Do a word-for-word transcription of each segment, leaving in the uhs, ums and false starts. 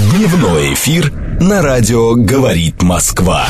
Дневной эфир на радио «Говорит Москва».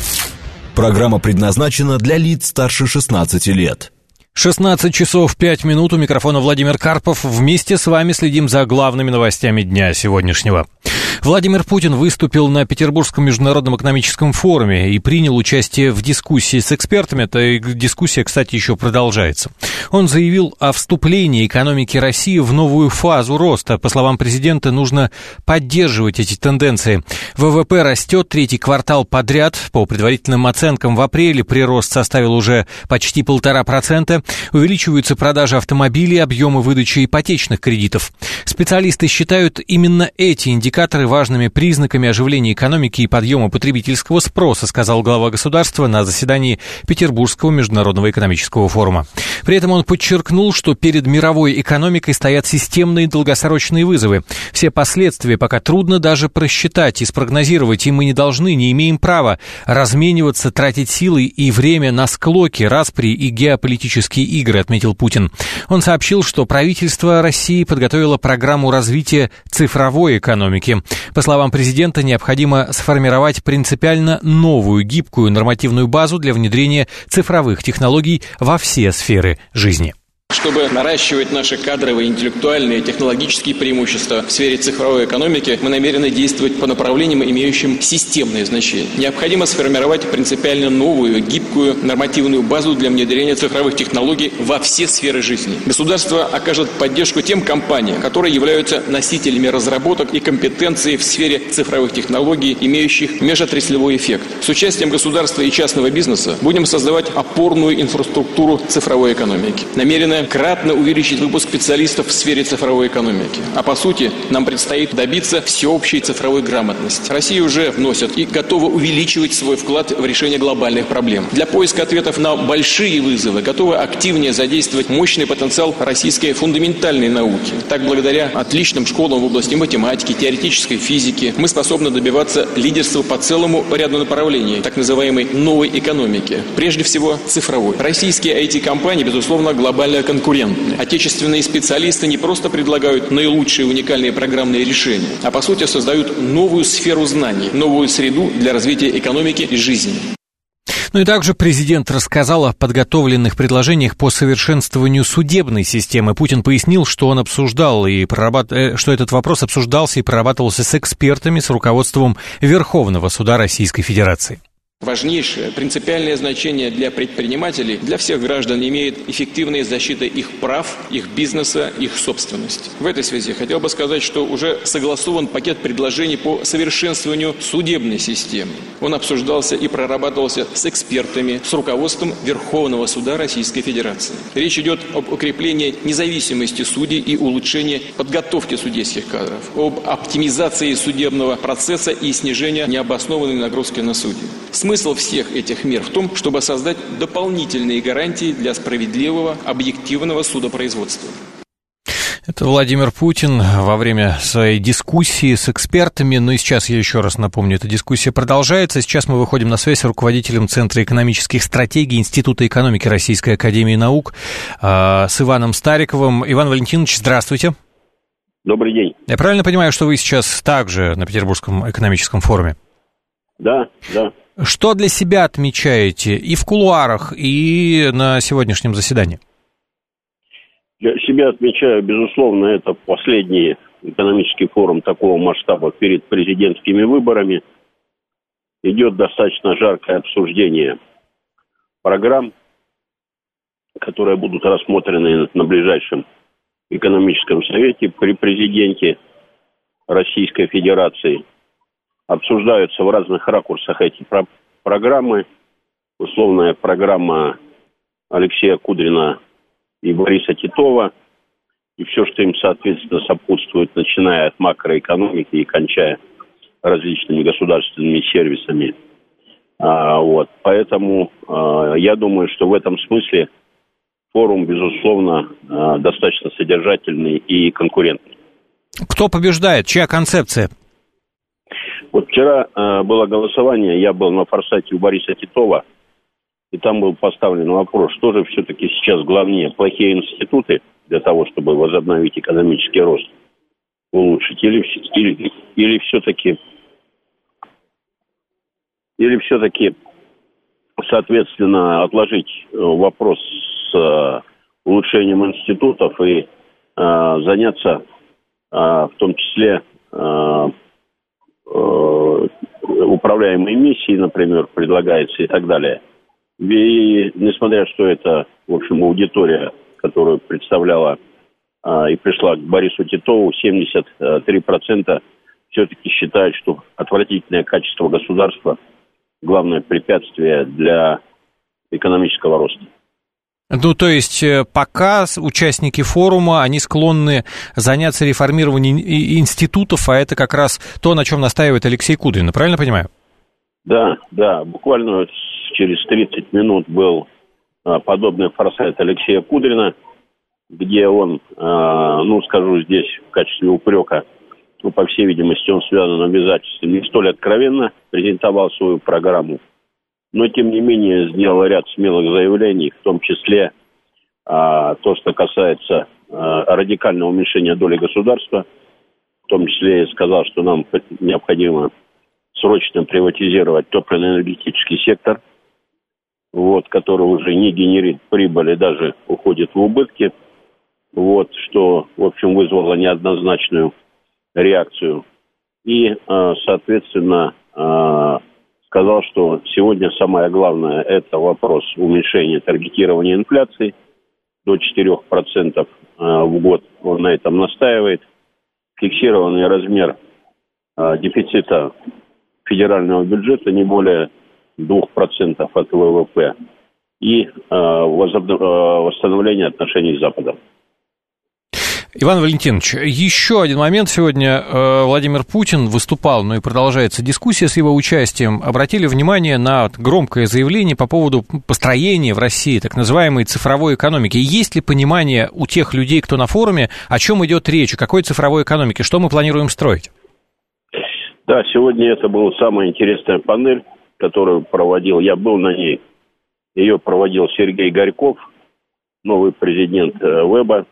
Программа предназначена для лиц старше шестнадцати лет. шестнадцать часов пять минут, у микрофона Владимир Карпов. Вместе с вами следим за главными новостями дня сегодняшнего. Владимир Путин выступил на Петербургском международном экономическом форуме и принял участие в дискуссии с экспертами. Эта дискуссия, кстати, еще продолжается. Он заявил о вступлении экономики России в новую фазу роста. По словам президента, нужно поддерживать эти тенденции. ВВП растет третий квартал подряд. По предварительным оценкам, в апреле прирост составил уже почти полтора процента. Увеличиваются продажи автомобилей, объемы выдачи ипотечных кредитов. Специалисты считают именно эти индикаторы важными признаками оживления экономики и подъема потребительского спроса, сказал глава государства на заседании Петербургского международного экономического форума. При этом он подчеркнул, что перед мировой экономикой стоят системные долгосрочные вызовы. Все последствия пока трудно даже просчитать и спрогнозировать, и мы не должны, не имеем права размениваться, тратить силы и время на склоки, распри и геополитические игры, отметил Путин. Он сообщил, что правительство России подготовило программу развития цифровой экономики. По словам президента, необходимо сформировать принципиально новую гибкую нормативную базу для внедрения цифровых технологий во все сферы жизни. Чтобы наращивать наши кадровые, интеллектуальные и технологические преимущества в сфере цифровой экономики, мы намерены действовать по направлениям, имеющим системное значение. Необходимо сформировать принципиально новую, гибкую нормативную базу для внедрения цифровых технологий во все сферы жизни. Государство окажет поддержку тем компаниям, которые являются носителями разработок и компетенций в сфере цифровых технологий, имеющих межотраслевой эффект. С участием государства и частного бизнеса будем создавать опорную инфраструктуру цифровой экономики. Намерены кратно увеличить выпуск специалистов в сфере цифровой экономики. А по сути, нам предстоит добиться всеобщей цифровой грамотности. Россия уже вносит и готова увеличивать свой вклад в решение глобальных проблем. Для поиска ответов на большие вызовы готова активнее задействовать мощный потенциал российской фундаментальной науки. Так, благодаря отличным школам в области математики, теоретической физики, мы способны добиваться лидерства по целому ряду направлений так называемой новой экономики. Прежде всего, цифровой. Российские ай ти-компании, безусловно, глобально конкурентны. Отечественные специалисты не просто предлагают наилучшие уникальные программные решения, а по сути создают новую сферу знаний, новую среду для развития экономики и жизни. Ну и также президент рассказал о подготовленных предложениях по совершенствованию судебной системы. Путин пояснил, что он обсуждал и прорабат... что этот вопрос обсуждался и прорабатывался с экспертами, с руководством Верховного суда Российской Федерации. Важнейшее, принципиальное значение для предпринимателей, для всех граждан имеет эффективная защита их прав, их бизнеса, их собственности. В этой связи хотел бы сказать, что уже согласован пакет предложений по совершенствованию судебной системы. Он обсуждался и прорабатывался с экспертами, с руководством Верховного суда Российской Федерации. Речь идет об укреплении независимости судей и улучшении подготовки судейских кадров, об оптимизации судебного процесса и снижении необоснованной нагрузки на судей. Смысл всех этих мер в том, чтобы создать дополнительные гарантии для справедливого, объективного судопроизводства. Это Владимир Путин во время своей дискуссии с экспертами. Ну и сейчас я еще раз напомню, эта дискуссия продолжается. Сейчас мы выходим на связь с руководителем Центра экономических стратегий Института экономики Российской академии наук э, с Иваном Стариковым. Иван Валентинович, здравствуйте. Добрый день. Я правильно понимаю, что вы сейчас также на Петербургском экономическом форуме? Да, да. Что для себя отмечаете и в кулуарах, и на сегодняшнем заседании? Для себя отмечаю, безусловно, это последний экономический форум такого масштаба перед президентскими выборами. Идет достаточно жаркое обсуждение программ, которые будут рассмотрены на ближайшем экономическом совете при президенте Российской Федерации. Обсуждаются в разных ракурсах эти про- программы. Условная программа Алексея Кудрина и Бориса Титова. И все, что им, соответственно, сопутствует, начиная от макроэкономики и кончая различными государственными сервисами. А, вот. Поэтому а, я думаю, что в этом смысле форум, безусловно, а, достаточно содержательный и конкурентный. Кто побеждает? Чья концепция? Вот вчера э, было голосование, я был на форсате у Бориса Титова, и там был поставлен вопрос, что же все-таки сейчас главнее, плохие институты для того, чтобы возобновить экономический рост, улучшить? Или, или, или все-таки, или все-таки, соответственно, отложить вопрос с улучшением институтов и э, заняться э, в том числе э, э, управляемой миссией, например, предлагается и так далее. И несмотря что это, в общем, аудитория, которую представляла э, и пришла к Борису Титову, семьдесят три процента все-таки считают, что отвратительное качество государства – главное препятствие для экономического роста. Ну, то есть, пока участники форума, они склонны заняться реформированием институтов, а это как раз то, на чем настаивает Алексей Кудрин, правильно понимаю? Да, да, буквально через тридцать минут был а, подобный форсайт Алексея Кудрина, где он, а, ну, скажу здесь в качестве упрека, ну, по всей видимости, он связан обязательством, не столь откровенно презентовал свою программу, но, тем не менее, сделал ряд смелых заявлений, в том числе а, то, что касается а, радикального уменьшения доли государства, в том числе и сказал, что нам необходимо срочно приватизировать топливно-энергетический сектор, вот, который уже не генерит прибыли, даже уходит в убытки, вот, что, в общем, вызвало неоднозначную реакцию. И, а, соответственно, а, сказал, что сегодня самое главное – это вопрос уменьшения таргетирования инфляции до четырех процентов в год. Он на этом настаивает. Фиксированный размер дефицита федерального бюджета не более двух процентов от ВВП и восстановление отношений с Западом. Иван Валентинович, еще один момент. Сегодня э, Владимир Путин выступал, ну и продолжается дискуссия с его участием. Обратили внимание на громкое заявление по поводу построения в России так называемой цифровой экономики. Есть ли понимание у тех людей, кто на форуме, о чем идет речь, о какой цифровой экономике, что мы планируем строить? Да, сегодня это была самая интересная панель, которую проводил, я был на ней, ее проводил Сергей Горьков, новый президент э, Веба.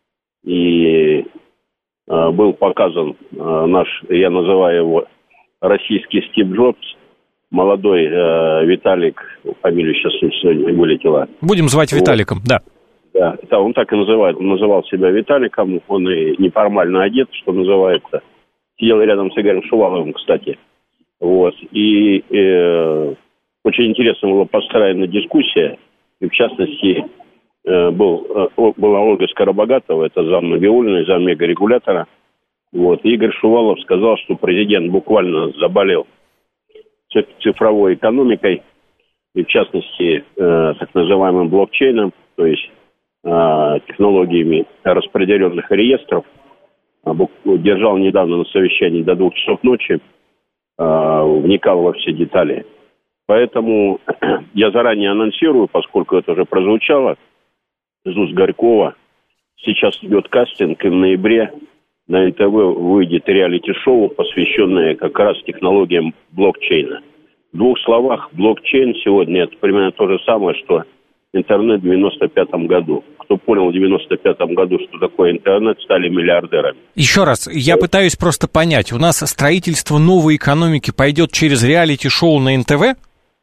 И э, был показан э, наш, я называю его, российский Стив Джобс, молодой э, Виталик, фамилия сейчас сегодня вылетела. Будем звать вот. Виталиком, да. Да, да, он так и называет, он называл себя Виталиком, он и неформально одет, что называется. Сидел рядом с Игорем Шуваловым, кстати. Вот, и э, очень интересно была построена дискуссия, и в частности... Был, была Ольга Скоробогатова, это зам Набиуллиной, зам мегарегулятора. Вот. Игорь Шувалов сказал, что президент буквально заболел цифровой экономикой, и в частности, э, так называемым блокчейном, то есть э, технологиями распределенных реестров. Держал недавно на совещании до двух часов ночи, э, вникал во все детали. Поэтому я заранее анонсирую, поскольку это уже прозвучало, из уст Горькова. Сейчас идет кастинг, и в ноябре на эн тэ вэ выйдет реалити-шоу, посвященное как раз технологиям блокчейна. В двух словах, блокчейн сегодня это примерно то же самое, что интернет в девяносто пятом году. Кто понял в девяносто пятом году, что такое интернет, стали миллиардерами. Еще раз, я да. пытаюсь просто понять, у нас строительство новой экономики пойдет через реалити-шоу на эн тэ вэ?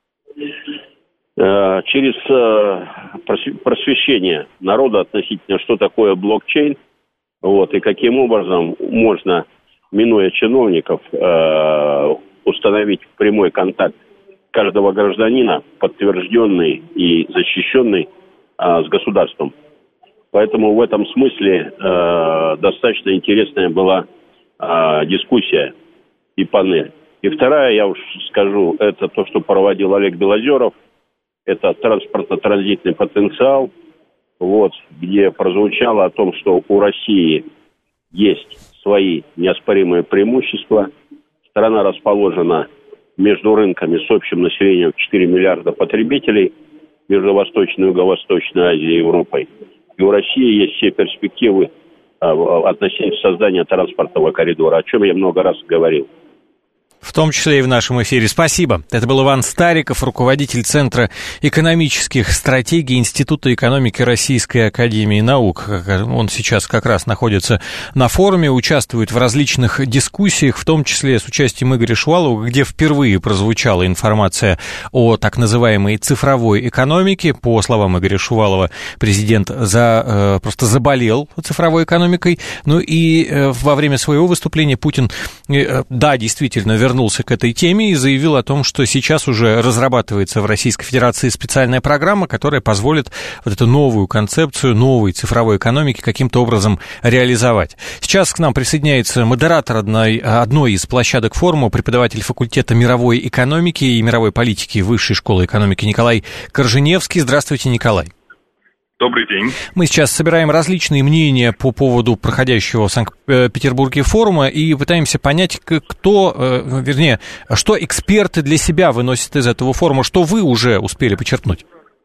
Через просвещение народа относительно, что такое блокчейн, вот, и каким образом можно, минуя чиновников, установить прямой контакт каждого гражданина, подтвержденный и защищенный с государством. Поэтому в этом смысле достаточно интересная была дискуссия и панель. И вторая, я уж скажу, это то, что проводил Олег Белозеров. Это транспортно-транзитный потенциал, вот, где прозвучало о том, что у России есть свои неоспоримые преимущества. Страна расположена между рынками с общим населением в четыре миллиарда потребителей, между Восточной, Юго-Восточной Азией и Европой. И у России есть все перспективы а, относительно создания транспортного коридора, о чем я много раз говорил. В том числе и в нашем эфире. Спасибо. Это был Иван Стариков, руководитель Центра экономических стратегий Института экономики Российской академии наук. Он сейчас как раз находится на форуме, участвует в различных дискуссиях, в том числе с участием Игоря Шувалова, где впервые прозвучала информация о так называемой цифровой экономике. По словам Игоря Шувалова, президент за, просто заболел цифровой экономикой. Ну и во время своего выступления Путин, да, действительно, вернулся к этой теме и заявил о том, что сейчас уже разрабатывается в Российской Федерации специальная программа, которая позволит вот эту новую концепцию новой цифровой экономики каким-то образом реализовать. Сейчас к нам присоединяется модератор одной, одной из площадок форума, преподаватель факультета мировой экономики и мировой политики Высшей школы экономики Николай Корженевский. Здравствуйте, Николай. Добрый день. Мы сейчас собираем различные мнения по поводу проходящего в Санкт-Петербурге форума и пытаемся понять, кто, вернее, что эксперты для себя выносят из этого форума, что вы уже успели почерпнуть.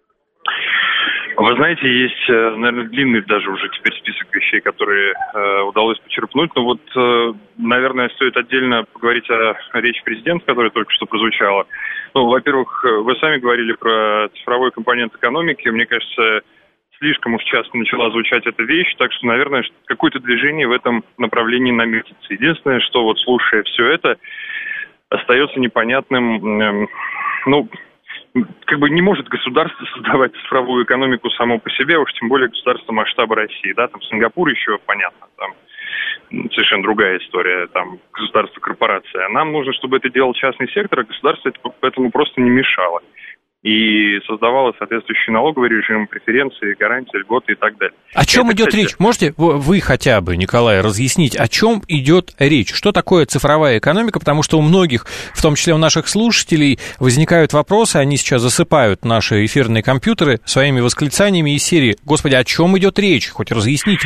Вы знаете, есть, наверное, длинный даже уже теперь список вещей, которые э, удалось почерпнуть. Но вот, э, наверное, стоит отдельно поговорить о, о речи президента, которая только что прозвучала. Ну, во-первых, вы сами говорили про цифровой компонент экономики. Мне кажется, слишком уж часто начала звучать эта вещь, так что, наверное, какое-то движение в этом направлении наметится. Единственное, что вот слушая все это, остается непонятным, э, ну, как бы не может государство создавать цифровую экономику само по себе, уж тем более государство масштаба России, да, там Сингапур еще понятно, там совершенно другая история, там государство, корпорация. Нам нужно, чтобы это делал частный сектор, а государство этому просто не мешало. И создавало соответствующий налоговый режим, преференции, гарантии, льготы и так далее. О чем это, идет кстати... речь? Можете вы хотя бы, Николай, разъяснить, о чем идет речь? Что такое цифровая экономика? Потому что у многих, в том числе у наших слушателей, возникают вопросы, они сейчас засыпают наши эфирные компьютеры своими восклицаниями из серии «Господи, о чем идет речь? Хоть разъясните».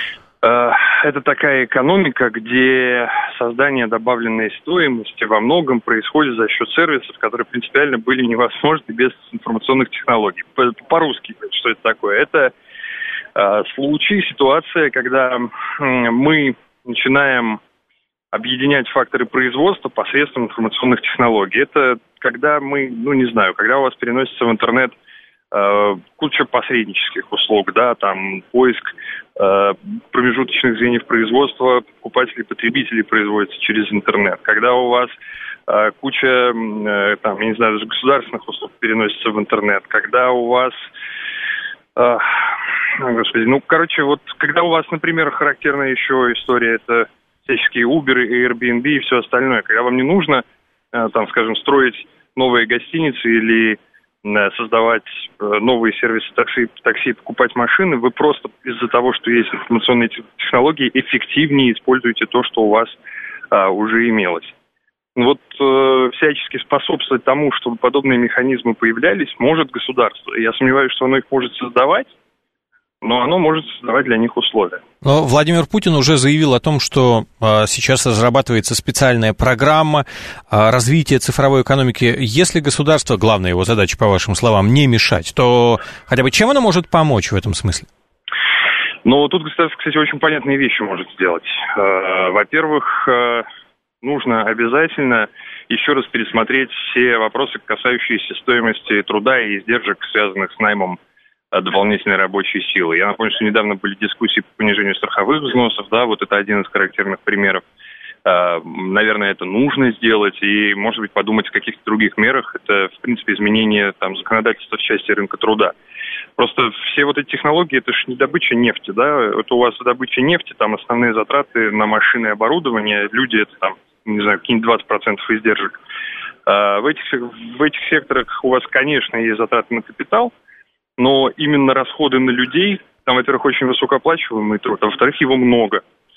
Это такая экономика, где создание добавленной стоимости во многом происходит за счет сервисов, которые принципиально были невозможны без информационных технологий. По-русски, что это такое? Это э, случай, ситуация, когда э, мы начинаем объединять факторы производства посредством информационных технологий. Это когда мы, ну не знаю, когда у вас переносится в интернет э, куча посреднических услуг, да, там поиск промежуточных звеньев производства, покупателей, потребителей производится через интернет. Когда у вас э, куча, э, там, я не знаю, даже государственных услуг переносится в интернет, когда у вас, э, господи, ну, короче, вот, когда у вас, например, характерная еще история, это всяческие Uber, Airbnb и все остальное, когда вам не нужно, э, там, скажем, строить новые гостиницы или создавать новые сервисы такси, такси, покупать машины, вы просто из-за того, что есть информационные технологии, эффективнее используете то, что у вас а, уже имелось. Вот э, всячески способствовать тому, чтобы подобные механизмы появлялись, может государство. Я сомневаюсь, что оно их может создавать, но оно может создавать для них условия. Но Владимир Путин уже заявил о том, что а, сейчас разрабатывается специальная программа а, развития цифровой экономики. Если государство, главная его задача, по вашим словам, не мешать, то хотя бы чем оно может помочь в этом смысле? Ну, тут государство, кстати, очень понятные вещи может сделать. Во-первых, нужно обязательно еще раз пересмотреть все вопросы, касающиеся стоимости труда и издержек, связанных с наймом дополнительной рабочей силы. Я напомню, что недавно были дискуссии по понижению страховых взносов, да, вот это один из характерных примеров. Наверное, это нужно сделать, и, может быть, подумать о каких-то других мерах. Это, в принципе, изменение там законодательства в части рынка труда. Просто все вот эти технологии, это же не добыча нефти, да, это у вас добыча нефти, там основные затраты на машины и оборудование, люди, это там, не знаю, какие-нибудь двадцать процентов издержек. В этих, в этих секторах у вас, конечно, есть затраты на капитал, но именно расходы на людей, там, во-первых, очень высокооплачиваемый труд, а во-вторых, его много.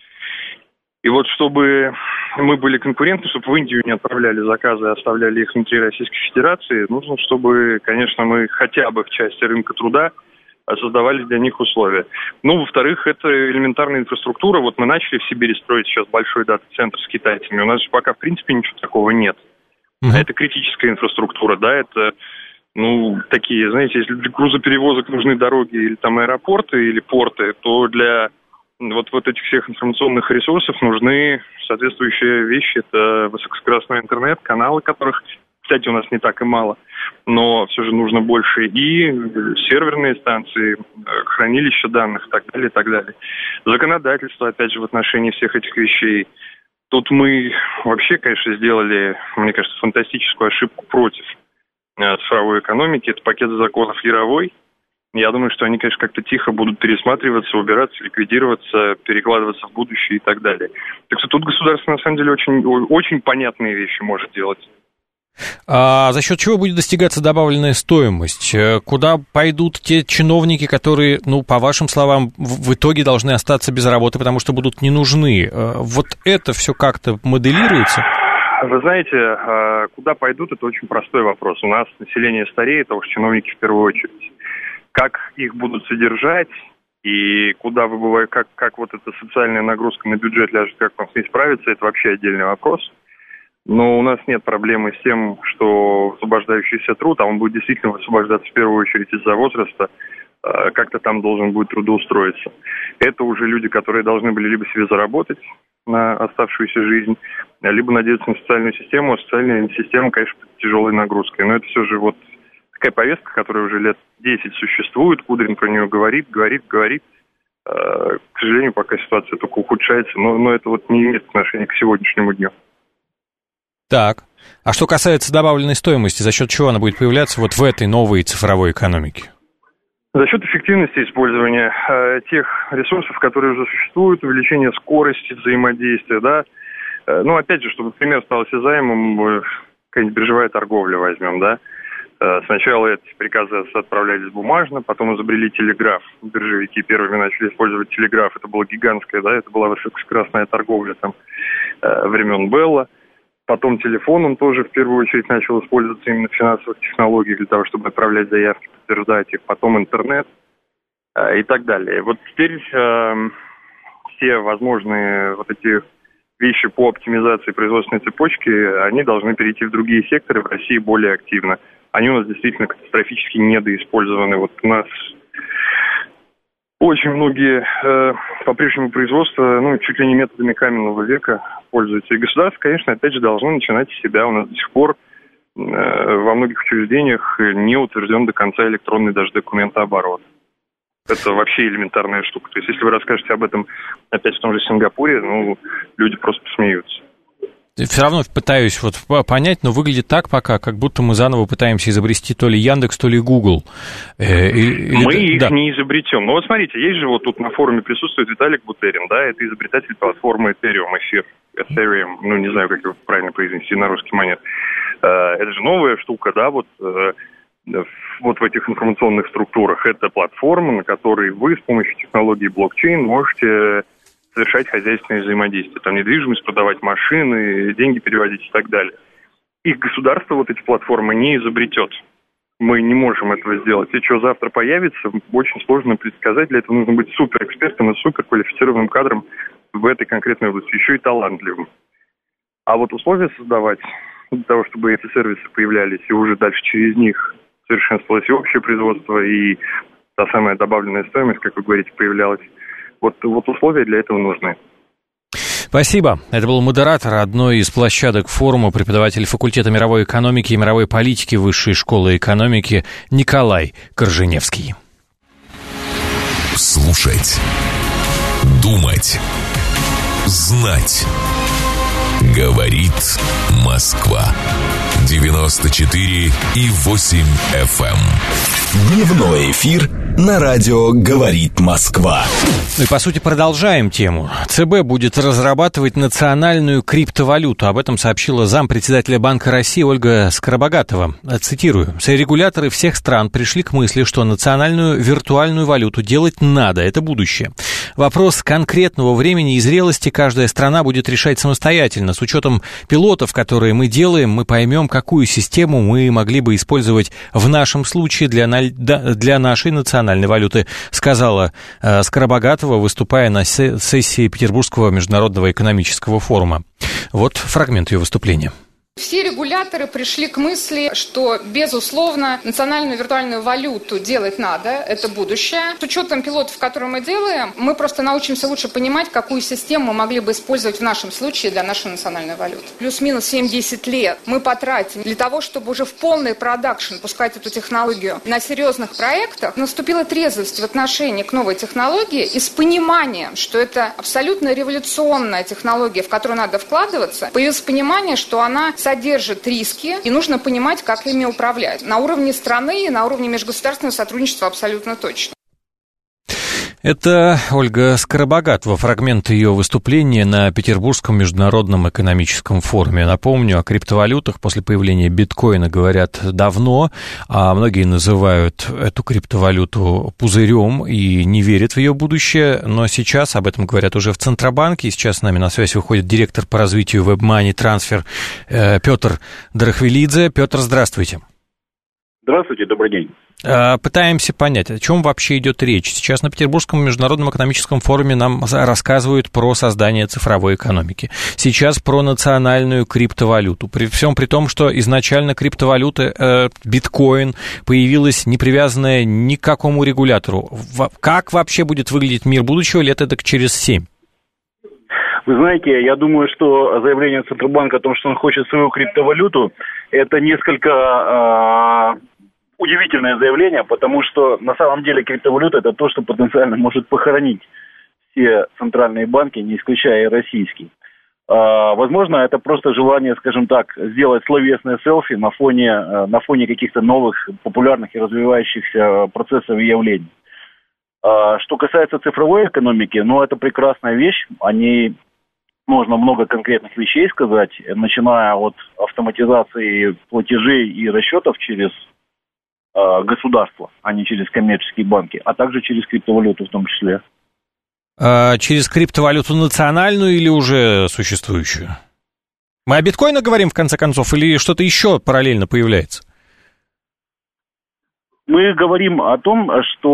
И вот чтобы мы были конкурентны, чтобы в Индию не отправляли заказы, а оставляли их внутри Российской Федерации, нужно, чтобы, конечно, мы хотя бы в части рынка труда создавали для них условия. Ну, во-вторых, это элементарная инфраструктура. Вот мы начали в Сибири строить сейчас большой дата-центр с китайцами. У нас же пока, в принципе, ничего такого нет. Mm-hmm. А это критическая инфраструктура, да, это... Ну, такие, знаете, если для грузоперевозок нужны дороги или там аэропорты, или порты, то для вот, вот этих всех информационных ресурсов нужны соответствующие вещи. Это высокоскоростной интернет, каналы которых, кстати, у нас не так и мало, но все же нужно больше, и серверные станции, хранилища данных и так далее, и так далее. Законодательство, опять же, в отношении всех этих вещей. Тут мы вообще, конечно, сделали, мне кажется, фантастическую ошибку против цифровой экономики. Это пакет законов Яровой. Я думаю, что они, конечно, как-то тихо будут пересматриваться, убираться, ликвидироваться, перекладываться в будущее и так далее. Так что тут государство, на самом деле, очень, очень понятные вещи может делать. А за счет чего будет достигаться добавленная стоимость? Куда пойдут те чиновники, которые, ну, по вашим словам, в итоге должны остаться без работы, потому что будут не нужны? Вот это все как-то моделируется? Вы знаете, куда пойдут, это очень простой вопрос. У нас население стареет, а уж чиновники в первую очередь. Как их будут содержать и куда выбывает, как, как вот эта социальная нагрузка на бюджет ляжет, как вам с ней справиться, это вообще отдельный вопрос. Но у нас нет проблемы с тем, что освобождающийся труд, а он будет действительно освобождаться в первую очередь из-за возраста, как-то там должен будет трудоустроиться. Это уже люди, которые должны были либо себе заработать на оставшуюся жизнь, либо надеяться на социальную систему. А социальная система, конечно, тяжелой нагрузкой. Но это все же вот такая повестка, которая уже лет десять существует. Кудрин про нее говорит, говорит, говорит. К сожалению, пока ситуация только ухудшается. Но, но это вот не имеет отношения к сегодняшнему дню. Так, а что касается добавленной стоимости, за счет чего она будет появляться вот в этой новой цифровой экономике? За счет эффективности использования э, тех ресурсов, которые уже существуют, увеличения скорости взаимодействия, да. Э, ну, опять же, чтобы пример стал осязаемым, э, какая-нибудь биржевая торговля возьмем, да. Э, сначала эти приказы отправлялись бумажно, потом изобрели телеграф. Биржевики первыми начали использовать телеграф, это было гигантское, да, это была высокоскоростная торговля там э, времен Белла. Потом телефон, он тоже в первую очередь начал использоваться именно в финансовых технологиях для того, чтобы отправлять заявки, подтверждать их. Потом интернет э, и так далее. Вот теперь э, все возможные вот эти вещи по оптимизации производственной цепочки, они должны перейти в другие секторы, в России более активно. Они у нас действительно катастрофически недоиспользованы. Вот у нас очень многие э, по-прежнему производства, ну, чуть ли не методами каменного века пользуются. И государство, конечно, опять же, должно начинать с себя. У нас до сих пор э, во многих учреждениях не утвержден до конца электронный даже документооборот. Это вообще элементарная штука. То есть, если вы расскажете об этом опять в том же Сингапуре, ну, люди просто посмеются. Все равно пытаюсь вот понять, но выглядит так пока, как будто мы заново пытаемся изобрести то ли Яндекс, то ли Google. Э, или, мы или... их да. не изобретем. Ну вот смотрите, есть же вот тут на форуме присутствует Виталик Бутерин, да, это изобретатель платформы Ethereum, эфир, Ethereum, ну не знаю, как его правильно произнести на русский манер. Э, это же новая штука, да, вот, э, вот в этих информационных структурах. Это платформа, на которой вы с помощью технологии блокчейн можете совершать хозяйственное взаимодействие. Там недвижимость продавать, машины, деньги переводить и так далее. Их государство вот эти платформы не изобретет. Мы не можем этого сделать. И что завтра появится, очень сложно предсказать. Для этого нужно быть суперэкспертом и суперквалифицированным кадром в этой конкретной области, еще и талантливым. А вот условия создавать для того, чтобы эти сервисы появлялись, и уже дальше через них совершенствовалось и общее производство, и та самая добавленная стоимость, как вы говорите, появлялась. Вот, вот условия для этого нужны. Спасибо. Это был модератор одной из площадок форума, преподаватель факультета мировой экономики и мировой политики Высшей школы экономики Николай Корженевский. Слушать. Думать. Знать. Говорит Москва. девяносто четыре и восемь эф эм. Дневной эфир на радио «Говорит Москва». Ну и, по сути, продолжаем тему. ЦБ будет разрабатывать национальную криптовалюту. Об этом сообщила зампредседателя Банка России Ольга Скоробогатова. Цитирую. «Регуляторы всех стран пришли к мысли, что национальную виртуальную валюту делать надо. Это будущее. Вопрос конкретного времени и зрелости каждая страна будет решать самостоятельно. С учетом пилотов, которые мы делаем, мы поймем, какую систему мы могли бы использовать в нашем случае для, для нашей национальной валюты», сказала э, Скоробогатова, выступая на сессии Петербургского международного экономического форума. Вот фрагмент ее выступления. Все регуляторы пришли к мысли, что, безусловно, национальную виртуальную валюту делать надо, это будущее. С учетом пилотов, которые мы делаем, мы просто научимся лучше понимать, какую систему мы могли бы использовать в нашем случае для нашей национальной валюты. Плюс-минус семь-десять лет мы потратим для того, чтобы уже в полный продакшн пускать эту технологию на серьезных проектах. Наступила трезвость в отношении к новой технологии и с пониманием, что это абсолютно революционная технология, в которую надо вкладываться, появилось понимание, что она содержит риски, и нужно понимать, как ими управлять. На уровне страны и на уровне межгосударственного сотрудничества абсолютно точно. Это Ольга Скоробогатова, фрагмент ее выступления на Петербургском международном экономическом форуме. Напомню, о криптовалютах после появления биткоина говорят давно, а многие называют эту криптовалюту пузырем и не верят в ее будущее, но сейчас об этом говорят уже в Центробанке, и сейчас с нами на связь выходит директор по развитию WebMoney Transfer Петр Драхвилидзе. Петр, здравствуйте. Здравствуйте, добрый день. Пытаемся понять, о чем вообще идет речь. Сейчас на Петербургском международном экономическом форуме нам рассказывают про создание цифровой экономики. Сейчас про национальную криптовалюту. При всем при том, что изначально криптовалюта, э, биткоин, появилась не привязанная ни к какому регулятору. Как вообще будет выглядеть мир будущего лет эдак через семь? Вы знаете, я думаю, что заявление Центробанка о том, что он хочет свою криптовалюту, это несколько э, удивительное заявление, потому что на самом деле криптовалюта – это то, что потенциально может похоронить все центральные банки, не исключая и российский. Э, возможно, это просто желание, скажем так, сделать словесное селфи на фоне, э, на фоне каких-то новых, популярных и развивающихся процессов и явлений. Э, что касается цифровой экономики, ну, это прекрасная вещь, о ней можно много конкретных вещей сказать, начиная от автоматизации платежей и расчетов через э, государство, а не через коммерческие банки, а также через криптовалюту в том числе. А через криптовалюту национальную или уже существующую? Мы о биткоинах говорим, в конце концов, или что-то еще параллельно появляется? Мы говорим о том,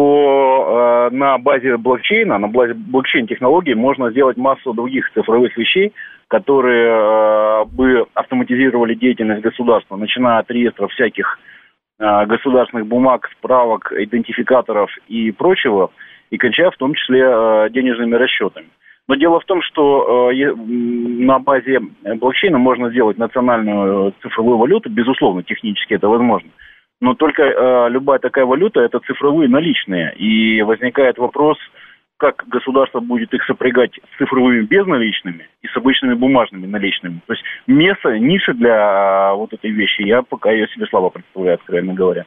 что э, на базе блокчейна, на базе блокчейн-технологий можно сделать массу других цифровых вещей, которые э, бы автоматизировали деятельность государства, начиная от реестра всяких э, государственных бумаг, справок, идентификаторов и прочего, и кончая в том числе э, денежными расчетами. Но дело в том, что э, на базе блокчейна можно сделать национальную цифровую валюту, безусловно, технически это возможно. Но только э, любая такая валюта – это цифровые наличные. И возникает вопрос, как государство будет их сопрягать с цифровыми безналичными и с обычными бумажными наличными. То есть место, ниша для э, вот этой вещи, я пока ее себе слабо представляю, откровенно говоря.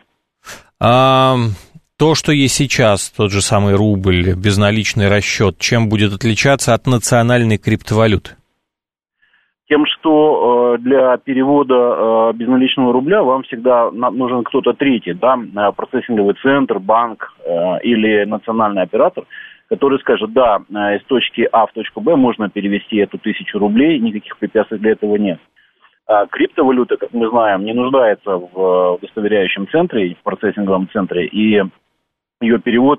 А, то, что есть сейчас, тот же самый рубль, безналичный расчет, чем будет отличаться от национальной криптовалюты? Тем, что э, для перевода э, безналичного рубля вам всегда на, нужен кто-то третий, да, процессинговый центр, банк э, или национальный оператор, который скажет, да, э, из точки А в точку Б можно перевести эту тысячу рублей, никаких препятствий для этого нет. А криптовалюта, как мы знаем, не нуждается в удостоверяющем центре, в процессинговом центре, и ее перевод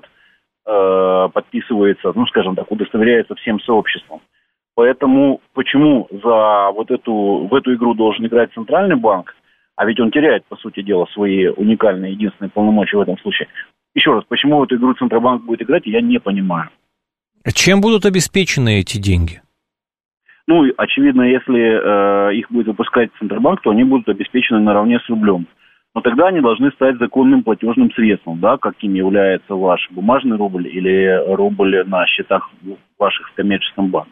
э, подписывается, ну, скажем так, удостоверяется всем сообществом. Поэтому почему за вот эту, в эту игру должен играть Центральный банк, а ведь он теряет, по сути дела, свои уникальные единственные полномочия в этом случае. Еще раз, почему в эту игру Центробанк будет играть, я не понимаю. Чем будут обеспечены эти деньги? Ну, очевидно, если э, их будет выпускать Центробанк, то они будут обеспечены наравне с рублем. Но тогда они должны стать законным платежным средством, да, каким является ваш бумажный рубль или рубль на счетах ваших в коммерческом банке.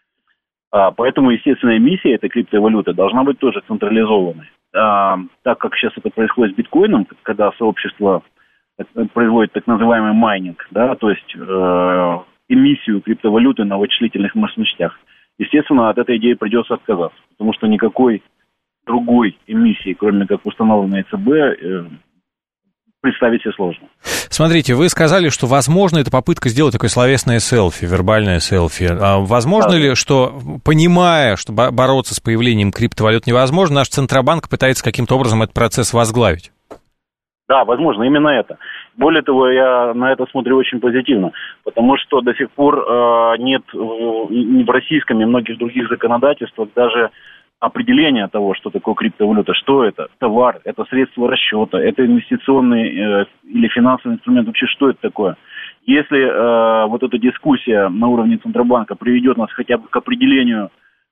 А, поэтому естественная миссия этой криптовалюты должна быть тоже централизованной. А, так как сейчас это происходит с биткоином, когда сообщество производит так называемый майнинг, да, то есть э, эмиссию криптовалюты на вычислительных мощностях, естественно, от этой идеи придется отказаться, потому что никакой другой эмиссии, кроме как установленной ЦБ, э, представить себе сложно. Смотрите, вы сказали, что возможно это попытка сделать такое словесное селфи, вербальное селфи. А возможно да. ли, что, понимая, что бороться с появлением криптовалют невозможно, наш Центробанк пытается каким-то образом этот процесс возглавить? Да, возможно, именно это. Более того, я на это смотрю очень позитивно, потому что до сих пор э, нет ни в российском, ни в многих других законодательствах даже определение того, что такое криптовалюта, что это, товар, это средство расчета, это инвестиционный э, или финансовый инструмент, вообще что это такое. Если э, вот эта дискуссия на уровне Центробанка приведет нас хотя бы к определению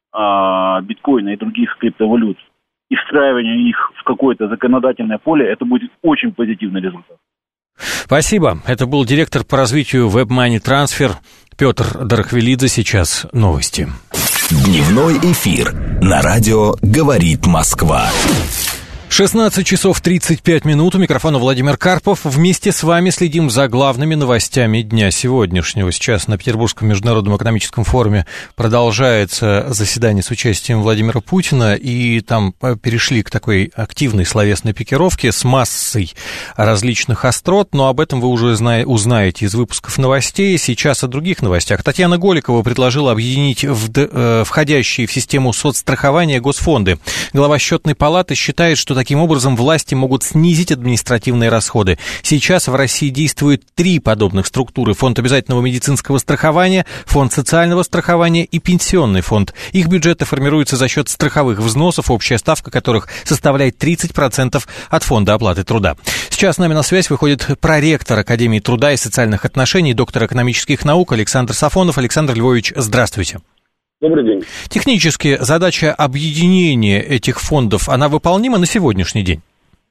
э, биткоина и других криптовалют и встраиванию их в какое-то законодательное поле, это будет очень позитивный результат. Спасибо. Это был директор по развитию WebMoney Transfer Петр Дарахвилидзе. Сейчас новости. Дневной эфир на радио «Говорит Москва». шестнадцать часов тридцать пять минут. У микрофона Владимир Карпов. Вместе с вами следим за главными новостями дня сегодняшнего. Сейчас на Петербургском международном экономическом форуме продолжается заседание с участием Владимира Путина, и там перешли к такой активной словесной пикировке с массой различных острот, но об этом вы уже узнаете из выпусков новостей. Сейчас о других новостях. Татьяна Голикова предложила объединить входящие в систему соцстрахования госфонды. Глава Счетной палаты считает, что таким образом власти могут снизить административные расходы. Сейчас в России действует три подобных структуры: фонд обязательного медицинского страхования, фонд социального страхования и пенсионный фонд. Их бюджеты формируются за счет страховых взносов, общая ставка которых составляет тридцать процентов от фонда оплаты труда. Сейчас с нами на связь выходит проректор Академии труда и социальных отношений, доктор экономических наук Александр Сафонов. Александр Львович, здравствуйте. Добрый день. Технически задача объединения этих фондов, она выполнима на сегодняшний день?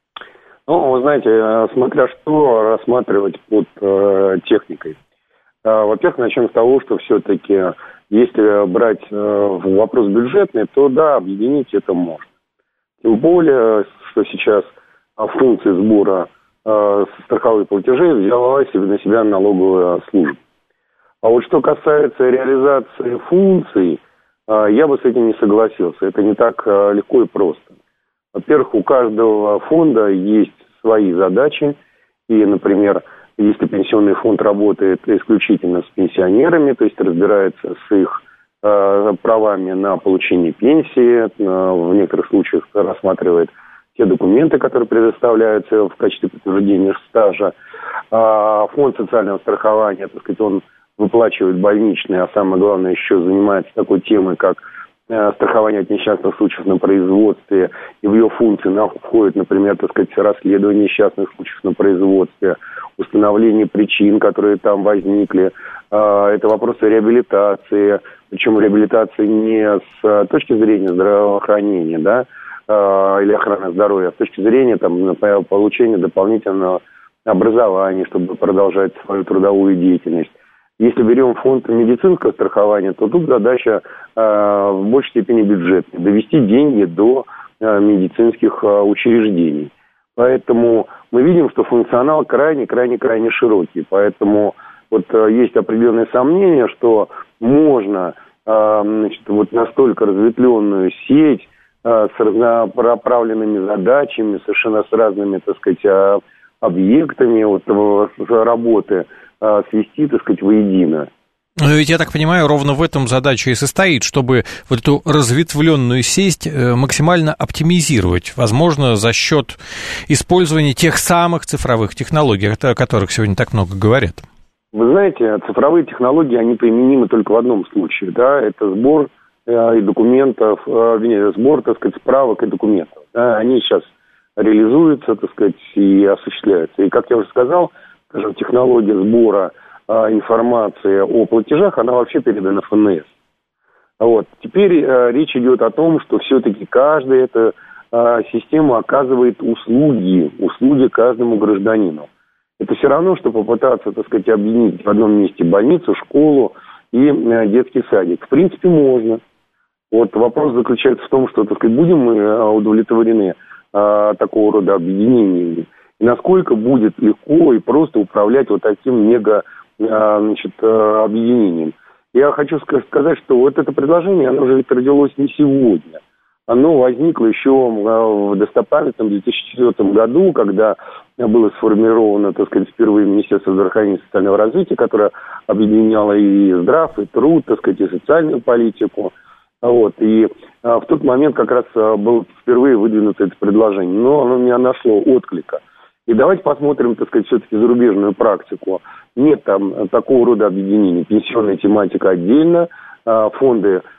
Ну, вы знаете, смотря что рассматривать под э, техникой. Э, во-первых, начнем с того, что все-таки, если брать э, вопрос бюджетный, то да, объединить это можно. Тем более, что сейчас функции сбора э, страховых платежей взяла на себя налоговая служба. А вот что касается реализации функций, я бы с этим не согласился. Это не так легко и просто. Во-первых, у каждого фонда есть свои задачи. И, например, если пенсионный фонд работает исключительно с пенсионерами, то есть разбирается с их правами на получение пенсии, в некоторых случаях рассматривает те документы, которые предоставляются в качестве подтверждения стажа. Фонд социального страхования, так сказать, он выплачивает больничные, а самое главное еще занимается такой темой, как э, страхование от несчастных случаев на производстве, и в ее функции входит, например, так сказать, расследование несчастных случаев на производстве, установление причин, которые там возникли, э, это вопросы реабилитации, причем реабилитации не с точки зрения здравоохранения, да, э, или охраны здоровья, а с точки зрения там, например, получения дополнительного образования, чтобы продолжать свою трудовую деятельность. Если берем фонд медицинского страхования, то тут задача э, в большей степени бюджетная. Довести деньги до э, медицинских э, учреждений. Поэтому мы видим, что функционал крайне-крайне-крайне широкий. Поэтому вот э, есть определенные сомнения, что можно э, значит, вот настолько разветвленную сеть э, с разнонаправленными задачами, совершенно с разными, так сказать, э, объектами вот, э, работы свести, так сказать, воедино. Но ведь, я так понимаю, ровно в этом задача и состоит, чтобы вот эту разветвленную сеть максимально оптимизировать, возможно, за счет использования тех самых цифровых технологий, о которых сегодня так много говорят. Вы знаете, цифровые технологии, они применимы только в одном случае, да, это сбор э, и документов, э, сбор, так сказать, справок и документов. Да, они сейчас реализуются, так сказать, и осуществляются. И, как я уже сказал, скажем, технология сбора а, информации о платежах, она вообще передана эф эн эс. Вот. Теперь а, речь идет о том, что все-таки каждая эта а, система оказывает услуги, услуги каждому гражданину. Это все равно, что попытаться, так сказать, объединить в одном месте больницу, школу и а, детский садик. В принципе, можно. Вот вопрос заключается в том, что, так сказать, будем мы а, удовлетворены а, такого рода объединениями. И насколько будет легко и просто управлять вот таким мега, значит, объединением. Я хочу сказать, что вот это предложение, оно же ведь родилось не сегодня. Оно возникло еще в достопамятном две тысячи четвёртом году, когда было сформировано, так сказать, впервые Министерство здравоохранения и социального развития, которое объединяло и здрав, и труд, так сказать, и социальную политику. Вот. И в тот момент как раз было впервые выдвинуто это предложение. Но оно не нашло отклика. И давайте посмотрим, так сказать, все-таки зарубежную практику. Нет там такого рода объединений. Пенсионная тематика отдельно, фонды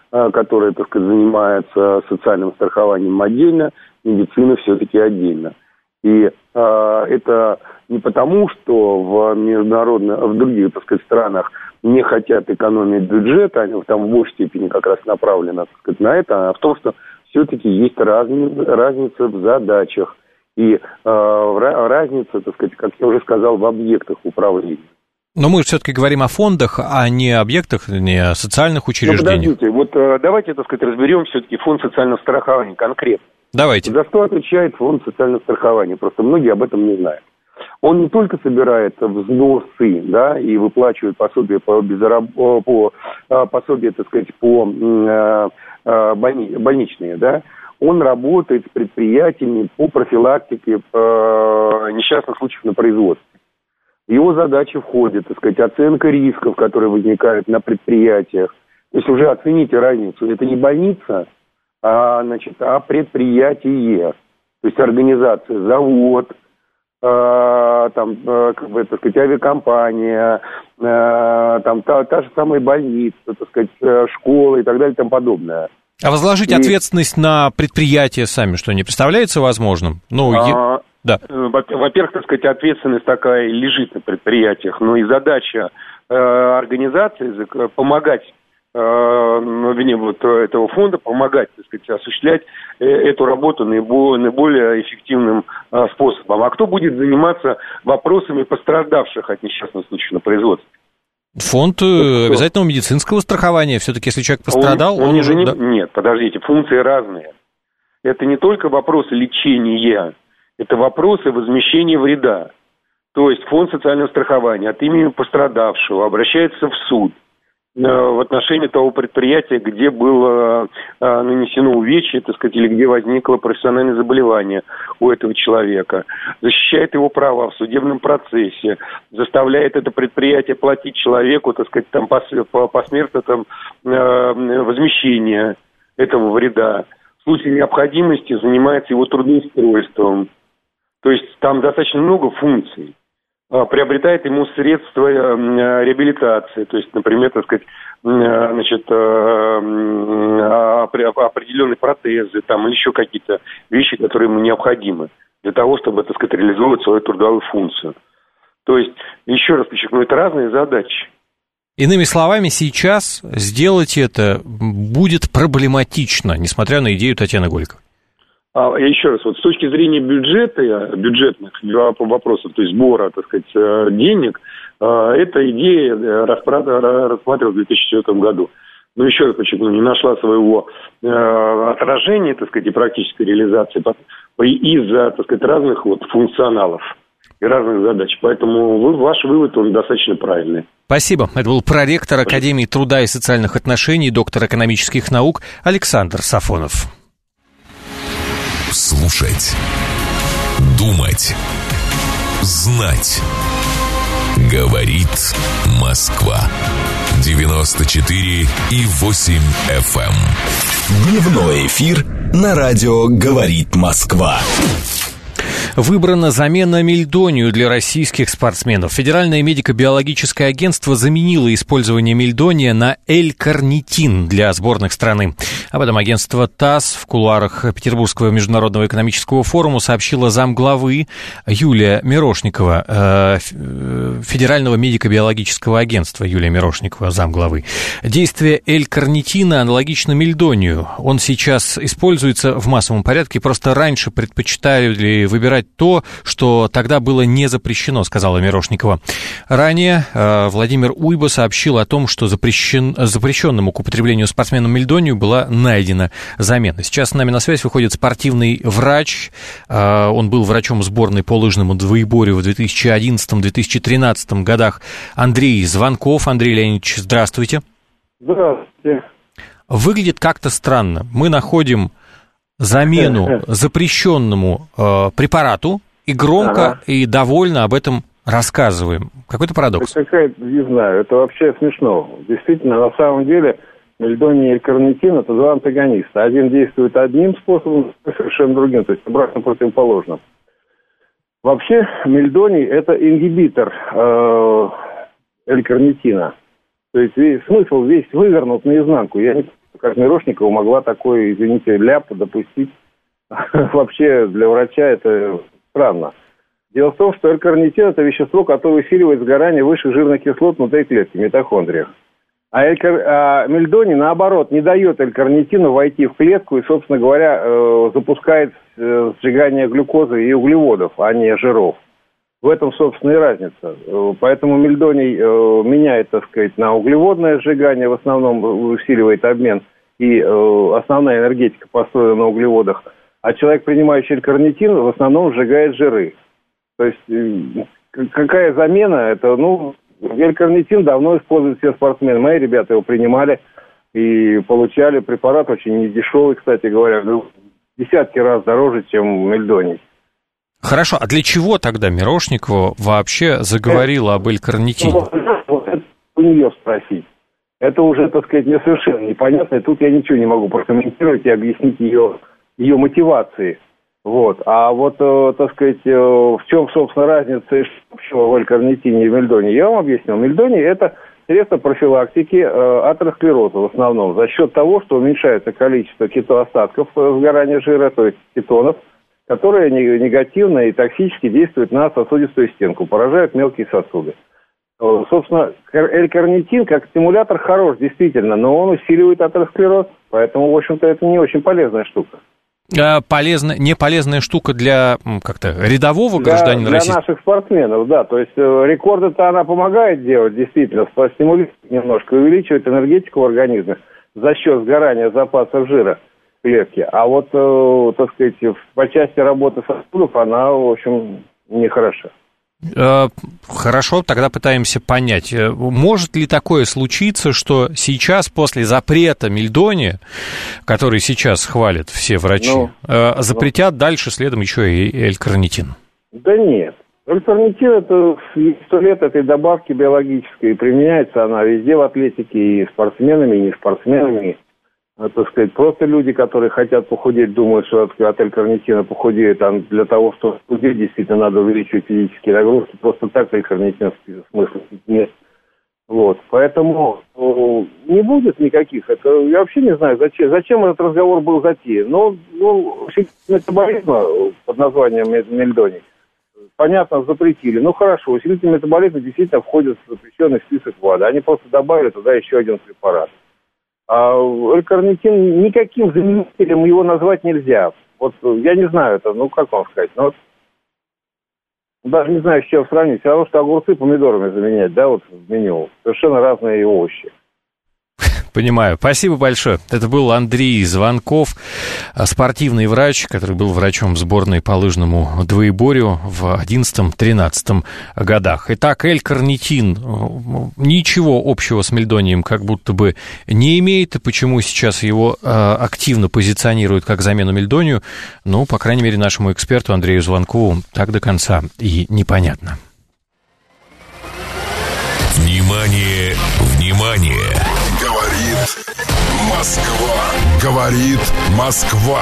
которая, так сказать, занимается социальным страхованием отдельно, медицина все-таки отдельно. И э, это не потому, что в международных, в других, так сказать, странах не хотят экономить бюджет, они там в большей степени как раз направлены, так сказать, на это, а в том, что все-таки есть разница, разница в задачах и э, разница, так сказать, как я уже сказал, в объектах управления. Но мы же все-таки говорим о фондах, а не о объектах, не о социальных учреждениях. Ну, подождите, вот э, давайте, так сказать, разберем все-таки фонд социального страхования конкретно. Давайте. За что отвечает фонд социального страхования? Просто многие об этом не знают. Он не только собирает взносы, да, и выплачивает пособие по, безраб... по пособие, так сказать, по больни... больничные, да, он работает с предприятиями по профилактике несчастных случаев на производстве. В его задачи входит, так сказать, оценка рисков, которые возникают на предприятиях. То есть уже оцените разницу. Это не больница, а, значит, а предприятие. То есть организация, завод, э, там, э, как бы, так сказать, авиакомпания, э, там, та, та же самая больница, так сказать, э, школа и так далее и тому подобное. А возложить и... ответственность на предприятия сами, что не представляется возможным? Ну, а, е... да. Во-первых, так сказать, ответственность такая лежит на предприятиях, но и задача э, организации помогать, э, вернее, вот этого фонда, помогать, так сказать, осуществлять э, эту работу наиболее, наиболее эффективным э, способом. А кто будет заниматься вопросами пострадавших от несчастных случаев на производстве? Фонд обязательного медицинского страхования. Все-таки, если человек пострадал, он, он, он уже... Не... Да. Нет, подождите, функции разные. Это не только вопросы лечения, это вопросы возмещения вреда. То есть фонд социального страхования от имени пострадавшего обращается в суд в отношении того предприятия, где было нанесено увечье, так сказать, или где возникло профессиональное заболевание у этого человека, защищает его права в судебном процессе, заставляет это предприятие платить человеку, так сказать, там, посмертно там, возмещение этого вреда. В случае необходимости занимается его трудоустройством. То есть там достаточно много функций. Приобретает ему средства реабилитации, то есть, например, так сказать, значит, определенные протезы, там, или еще какие-то вещи, которые ему необходимы для того, чтобы, так сказать, реализовывать свою трудовую функцию. То есть, еще раз подчеркну, это разные задачи. Иными словами, сейчас сделать это будет проблематично, несмотря на идею Татьяны Голиковой. А, еще раз, вот с точки зрения бюджета, бюджетных вопросов, то есть сбора, так сказать, денег, эта идея рассматривалась в две тысячи четвёртом году. Но еще раз подчеркну, не нашла своего отражения, так сказать, и практической реализации из-за, так сказать, разных вот функционалов и разных задач. Поэтому вы, ваш вывод, он достаточно правильный. Спасибо. Это был проректор Академии труда и социальных отношений, доктор экономических наук Александр Сафонов. Слушать, думать, знать. Говорит Москва. девяносто четыре и восемь эф эм. Дневной эфир на радио «Говорит Москва». Выбрана замена мельдонию для российских спортсменов. Федеральное медико-биологическое агентство заменило использование мельдония на L-карнитин для сборных страны. Об этом агентство ТАСС в кулуарах Петербургского международного экономического форума сообщила замглавы Юлия Мирошникова, Федерального медико-биологического агентства Юлия Мирошникова, замглавы. Действие L-карнитина аналогично мельдонию. Он сейчас используется в массовом порядке, просто раньше предпочитали выбирать то, что тогда было не запрещено, сказала Мирошникова. Ранее э, Владимир Уйба сообщил о том, что запрещен, запрещенному к употреблению спортсменам мельдонию была найдена замена. Сейчас с нами на связь выходит спортивный врач. Э, он был врачом сборной по лыжному двоеборью в две тысячи одиннадцатом - две тысячи тринадцатом годах. Андрей Звонков. Андрей Леонидович, здравствуйте. Здравствуйте. Выглядит как-то странно. Мы находим замену запрещенному э, препарату и громко ага. и довольно об этом рассказываем. Какой-то парадокс. Это какая-то, не знаю, это вообще смешно. Действительно, на самом деле, мельдоний и карнитин – это два антагониста. Один действует одним способом, совершенно другим, то есть обратно противоположным. Вообще, мельдоний – это ингибитор э, L-карнитина. То есть весь, смысл весь вывернут наизнанку. Я не как Мирошникова могла такой, извините, ляп допустить. Вообще для врача это странно. Дело в том, что L-карнитин – это вещество, которое усиливает сгорание высших жирных кислот внутри клетки, в митохондриях. А, L-кар... а мельдоний, наоборот, не дает L-карнитину войти в клетку и, собственно говоря, э, запускает э, сжигание глюкозы и углеводов, а не жиров. В этом, собственно, и разница. Поэтому мельдоний э, меняет, так сказать, на углеводное сжигание, в основном усиливает обмен, и э, основная энергетика построена на углеводах. А человек, принимающий L-карнитин, в основном сжигает жиры. То есть, э, какая замена? Это, ну, L-карнитин давно используют все спортсмены. Мои ребята его принимали и получали препарат очень недешевый, кстати говоря, в десятки раз дороже, чем мельдоний. Хорошо, а для чего тогда Мирошникова вообще заговорила об L-карнитине? Вот это у нее спросить. Это уже, так сказать, мне совершенно непонятно. И тут я ничего не могу прокомментировать и объяснить ее, ее мотивации. Вот. А вот, э, так сказать, э, в чем, собственно, разница общего в L-карнитине и мельдоне, я вам объяснил. Мельдоний – это средство профилактики э, атеросклероза в основном за счет того, что уменьшается количество кетоостатков сгорания жира, то есть кетонов, которые негативно и токсически действуют на сосудистую стенку, поражают мелкие сосуды. Собственно, L-карнитин как стимулятор хорош, действительно, но он усиливает атеросклероз, поэтому, в общем-то, это не очень полезная штука. Полезна, не полезная штука для как-то рядового для, гражданина России? Для наших спортсменов, да. То есть рекорды-то она помогает делать, действительно, стимулирует немножко, увеличивает энергетику в организме за счет сгорания запасов жира клетки. А вот, э, так сказать, по части работы сосудов она, в общем, нехороша. Хорошо, тогда пытаемся понять, может ли такое случиться, что сейчас после запрета мельдония, который сейчас хвалят все врачи, ну, запретят ну. дальше следом еще и L-карнитин? Да нет. L-карнитин это сто лет этой добавки биологической, применяется она везде в атлетике, и спортсменами, и не спортсменами. Так сказать, просто люди, которые хотят похудеть, думают, что от L-карнитина похудеют, а для того, чтобы похудеть, действительно надо увеличивать физические нагрузки. Просто так L-карнитин смысла нет. Вот. Поэтому ну, не будет никаких. Это я вообще не знаю, зачем, зачем этот разговор был затеян. Но ну, метаболизма под названием мельдоний, понятно, запретили. Ну хорошо, усилитель метаболизма действительно входит в запрещенный список ВАДА. Они просто добавили туда еще один препарат. А L-карнитин никаким заменителем его назвать нельзя. Вот я не знаю это, ну как вам сказать, ну, вот, даже не знаю, с чем сравнить. Все равно, что огурцы помидорами заменять, да, вот в меню. Совершенно разные овощи. Понимаю. Спасибо большое. Это был Андрей Звонков, спортивный врач, который был врачом сборной по лыжному двоеборью в одиннадцатом-тринадцатом годах. Итак, L-карнитин ничего общего с мельдонием как будто бы не имеет. И почему сейчас его активно позиционируют как замену мельдонию, ну, по крайней мере, нашему эксперту Андрею Звонкову так до конца и непонятно. Внимание, внимание! Говорит Москва. Говорит Москва.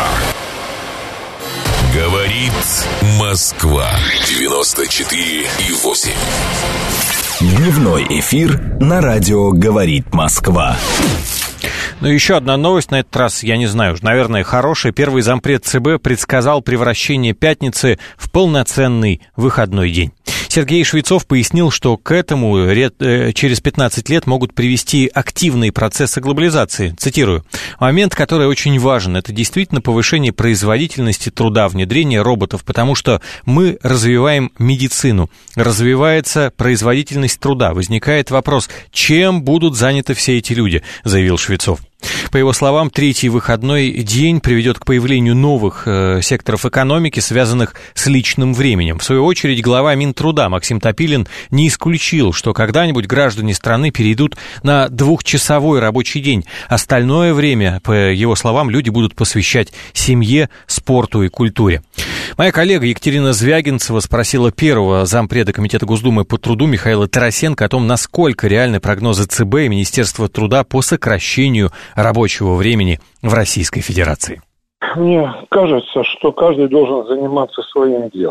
Говорит Москва. девяносто четыре и восемь. Дневной эфир на радио «Говорит Москва». Ну, еще одна новость, на этот раз, я не знаю, наверное, хорошая. Первый зампред ЦБ предсказал превращение пятницы в полноценный выходной день. Сергей Швецов пояснил, что к этому через пятнадцать лет могут привести активные процессы глобализации. Цитирую. «Момент, который очень важен, это действительно повышение производительности труда, внедрение роботов, потому что мы развиваем медицину, развивается производительность труда. Возникает вопрос, чем будут заняты все эти люди», заявил Швецов. По его словам, третий выходной день приведет к появлению новых э, секторов экономики, связанных с личным временем. В свою очередь, глава Минтруда Максим Топилин не исключил, что когда-нибудь граждане страны перейдут на двухчасовой рабочий день. Остальное время, по его словам, люди будут посвящать семье, спорту и культуре. Моя коллега Екатерина Звягинцева спросила первого зампреда Комитета Госдумы по труду Михаила Тарасенко о том, насколько реальны прогнозы ЦБ и Министерства труда по сокращению рабочего времени в Российской Федерации. Мне кажется, что каждый должен заниматься своим делом.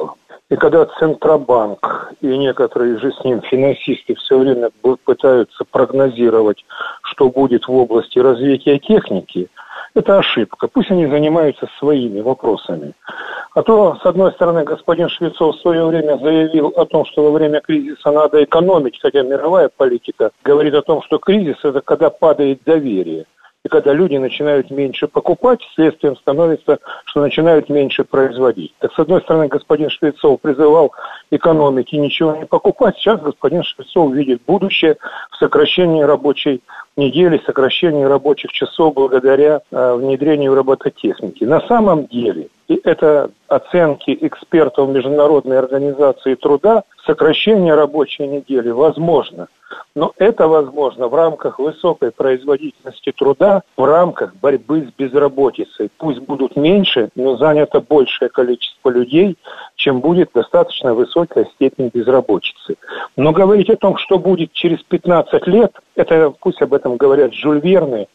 И когда Центробанк и некоторые же с ним финансисты все время пытаются прогнозировать, что будет в области развития техники, это ошибка. Пусть они занимаются своими вопросами. А то, с одной стороны, господин Швецов в свое время заявил о том, что во время кризиса надо экономить, хотя мировая политика говорит о том, что кризис – это когда падает доверие. И когда люди начинают меньше покупать, следствием становится, что начинают меньше производить. Так, с одной стороны, господин Швецов призывал экономить и ничего не покупать. Сейчас господин Швецов видит будущее в сокращении рабочей недели, сокращении рабочих часов благодаря э, внедрению робототехники. На самом деле, и это оценки экспертов Международной организации труда, сокращение рабочей недели возможно. Но это возможно в рамках высокой производительности труда, в рамках борьбы с безработицей. Пусть будут меньше, но занято большее количество людей, чем будет достаточно высокая степень безработицы. Но говорить о том, что будет через пятнадцать лет, это пусть об этом говорят Жюль Верны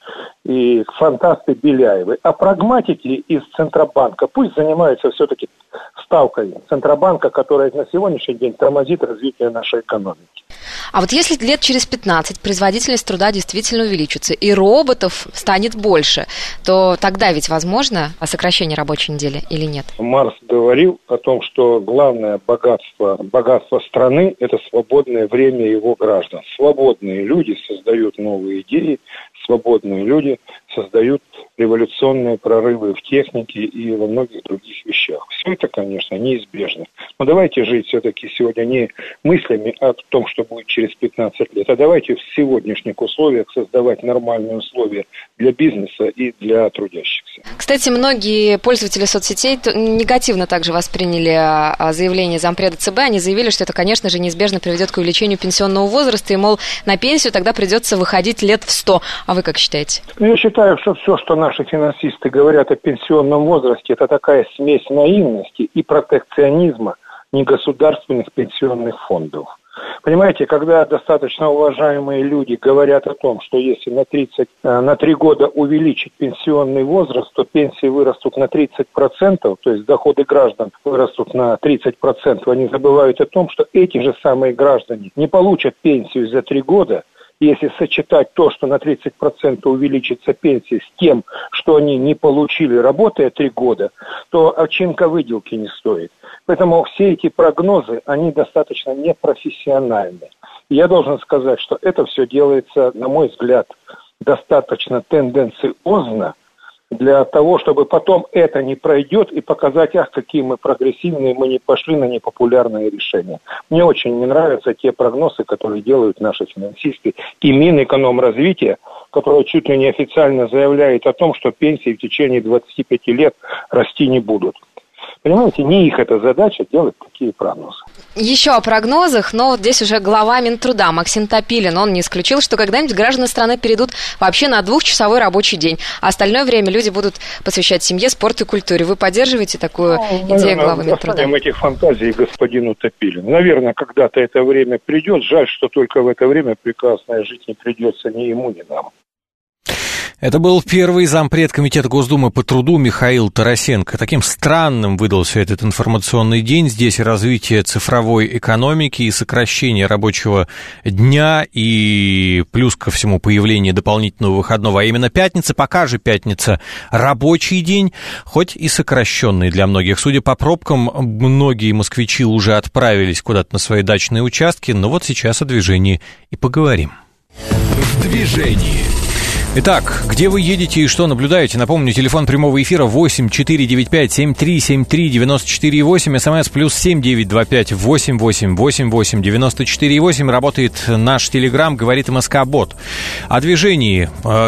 и фантасты Беляевы. А прагматики из Центробанка пусть занимаются все-таки ставкой Центробанка, которая на сегодняшний день тормозит развитие нашей экономики. А вот если лет через пятнадцать производительность труда действительно увеличится и роботов станет больше, то тогда ведь возможно сокращение рабочей недели или нет? Маркс говорил о том, что главное богатство, богатство страны – это свободное время его граждан. Свободные люди создают новые идеи, свободные люди создают революционные прорывы в технике и во многих других вещах. Все это, конечно, неизбежно. Но давайте жить все-таки сегодня не мыслями о том, что будет через пятнадцать лет, а давайте в сегодняшних условиях создавать нормальные условия для бизнеса и для трудящихся. Кстати, многие пользователи соцсетей негативно также восприняли заявление зампреда ЦБ. Они заявили, что это, конечно же, неизбежно приведет к увеличению пенсионного возраста, и, мол, на пенсию тогда придется выходить лет в сто. А вы как считаете? Я считаю, что все, что наши финансисты говорят о пенсионном возрасте, это такая смесь наивности и протекционизма негосударственных пенсионных фондов. Понимаете, когда достаточно уважаемые люди говорят о том, что если на тридцать, на три года увеличить пенсионный возраст, то пенсии вырастут на тридцать процентов, то есть доходы граждан вырастут на тридцать процентов, они забывают о том, что эти же самые граждане не получат пенсию за три года. Если сочетать то, что на тридцать процентов увеличится пенсия, с тем, что они не получили, работая три года, то овчинка выделки не стоит. Поэтому все эти прогнозы, они достаточно непрофессиональны. И я должен сказать, что это все делается, на мой взгляд, достаточно тенденциозно, для того, чтобы потом это не пройдет и показать, ах, какие мы прогрессивные, мы не пошли на непопулярные решения. Мне очень не нравятся те прогнозы, которые делают наши финансисты и Минэкономразвития, которая чуть ли не официально заявляет о том, что пенсии в течение двадцати пяти лет расти не будут. Понимаете, не их эта задача делать такие прогнозы. Еще о прогнозах, но вот здесь уже глава Минтруда Максим Топилин, он не исключил, что когда-нибудь граждане страны перейдут вообще на двухчасовой рабочий день, а остальное время люди будут посвящать семье, спорту и культуре. Вы поддерживаете такую ну, идею главы Минтруда? Оставим этих фантазий господину Топилину. Наверное, когда-то это время придет. Жаль, что только в это время прекрасная жить не придется ни ему, ни нам. Это был первый зампред Комитета Госдумы по труду Михаил Тарасенко. Таким странным выдался этот информационный день. Здесь и развитие цифровой экономики, и сокращение рабочего дня, и плюс ко всему появление дополнительного выходного. А именно пятница, пока же пятница рабочий день, хоть и сокращенный для многих. Судя по пробкам, многие москвичи уже отправились куда-то на свои дачные участки. Но вот сейчас о движении и поговорим. В движении. Итак, где вы едете и что наблюдаете? Напомню, телефон прямого эфира восемь четыре девять пять семь три семь три девять четыре восемь, смс плюс семь девять два пять восемь восемь восемь восемь девяносто четыре восемь. Работает наш телеграм, говорит МСК-бот. О движении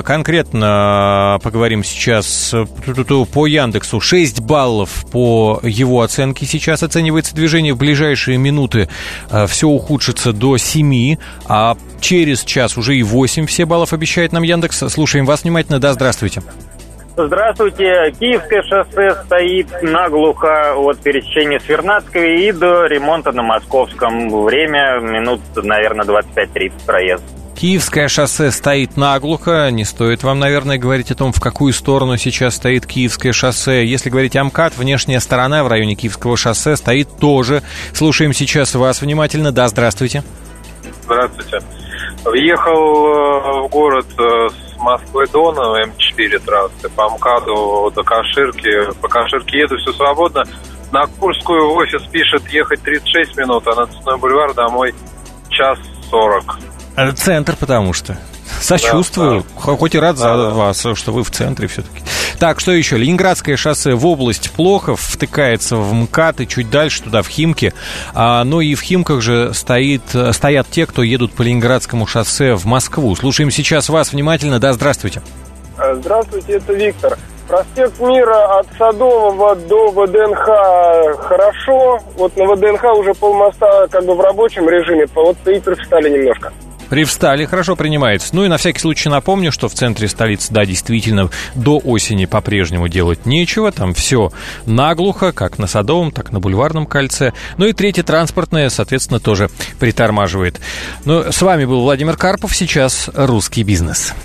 конкретно поговорим сейчас по Яндексу. шесть баллов по его оценке сейчас оценивается движение. В ближайшие минуты все ухудшится до семи, а через час уже и восемь все баллов обещает нам Яндекс. Слушаем вас внимательно. Да, здравствуйте. Здравствуйте. Киевское шоссе стоит наглухо от пересечения с Вернадской и до ремонта на Московском. Время минут, наверное, двадцать пять тридцать проезд. Киевское шоссе стоит наглухо. Не стоит вам, наверное, говорить о том, в какую сторону сейчас стоит Киевское шоссе. Если говорить о МКАД, внешняя сторона в районе Киевского шоссе стоит тоже. Слушаем сейчас вас внимательно. Да, здравствуйте. Здравствуйте. Въехал в город с Москвы-Дона, эм четыре трассы, по МКАДу до Каширки. По Каширке еду, все свободно. На Курскую в офис пишет ехать тридцать шесть минут, а на Цветной бульвар домой час сорок. Центр, потому что. Сочувствую. Да, да. Хоть и рад да, за да. вас, что вы в центре все-таки. Так, что еще? Ленинградское шоссе в область Плохов втыкается в МКАД и чуть дальше туда, в Химки. А, ну и в Химках же стоит, стоят те, кто едут по Ленинградскому шоссе в Москву. Слушаем сейчас вас внимательно. Да, здравствуйте. Здравствуйте, это Виктор. Проспект Мира от Садового до ВДНХ хорошо. Вот на ВДНХ уже полмоста как бы в рабочем режиме. Вот и привстали немножко. Привстали, хорошо принимается. Ну и на всякий случай напомню, что в центре столицы, да, действительно, до осени по-прежнему делать нечего. Там все наглухо, как на Садовом, так и на Бульварном кольце. Ну и третье, транспортное, соответственно, тоже притормаживает. Ну, с вами был Владимир Карпов. Сейчас «Русский бизнес».